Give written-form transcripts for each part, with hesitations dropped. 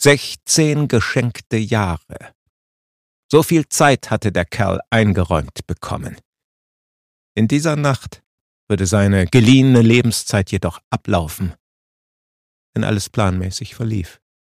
16 geschenkte Jahre. So viel Zeit hatte der Kerl eingeräumt bekommen. In dieser Nacht würde seine geliehene Lebenszeit jedoch ablaufen, wenn alles planmäßig verlief.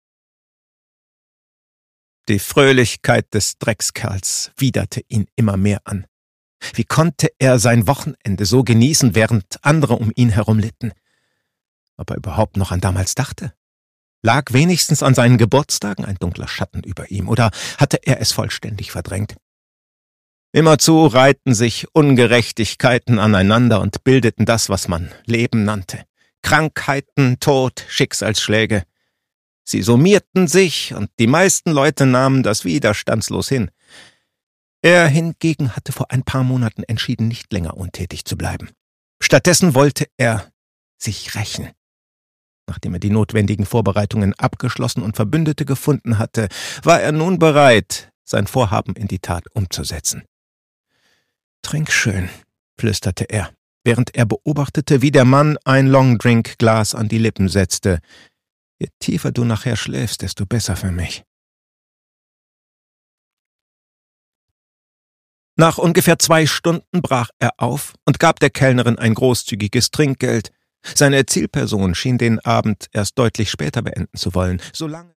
Die Fröhlichkeit des Dreckskerls widerte ihn immer mehr an. Wie konnte er sein Wochenende so genießen, während andere um ihn herum litten? Ob er überhaupt noch an damals dachte? Lag wenigstens an seinen Geburtstagen ein dunkler Schatten über ihm, oder hatte er es vollständig verdrängt? Immerzu reihten sich Ungerechtigkeiten aneinander und bildeten das, was man Leben nannte. Krankheiten, Tod, Schicksalsschläge. Sie summierten sich, und die meisten Leute nahmen das widerstandslos hin. Er hingegen hatte vor ein paar Monaten entschieden, nicht länger untätig zu bleiben. Stattdessen wollte er sich rächen. Nachdem er die notwendigen Vorbereitungen abgeschlossen und Verbündete gefunden hatte, war er nun bereit, sein Vorhaben in die Tat umzusetzen. »Trink schön«, flüsterte er, während er beobachtete, wie der Mann ein Longdrink-Glas an die Lippen setzte. »Je tiefer du nachher schläfst, desto besser für mich.« Nach ungefähr 2 Stunden brach er auf und gab der Kellnerin ein großzügiges Trinkgeld. Seine Zielperson schien den Abend erst deutlich später beenden zu wollen, solange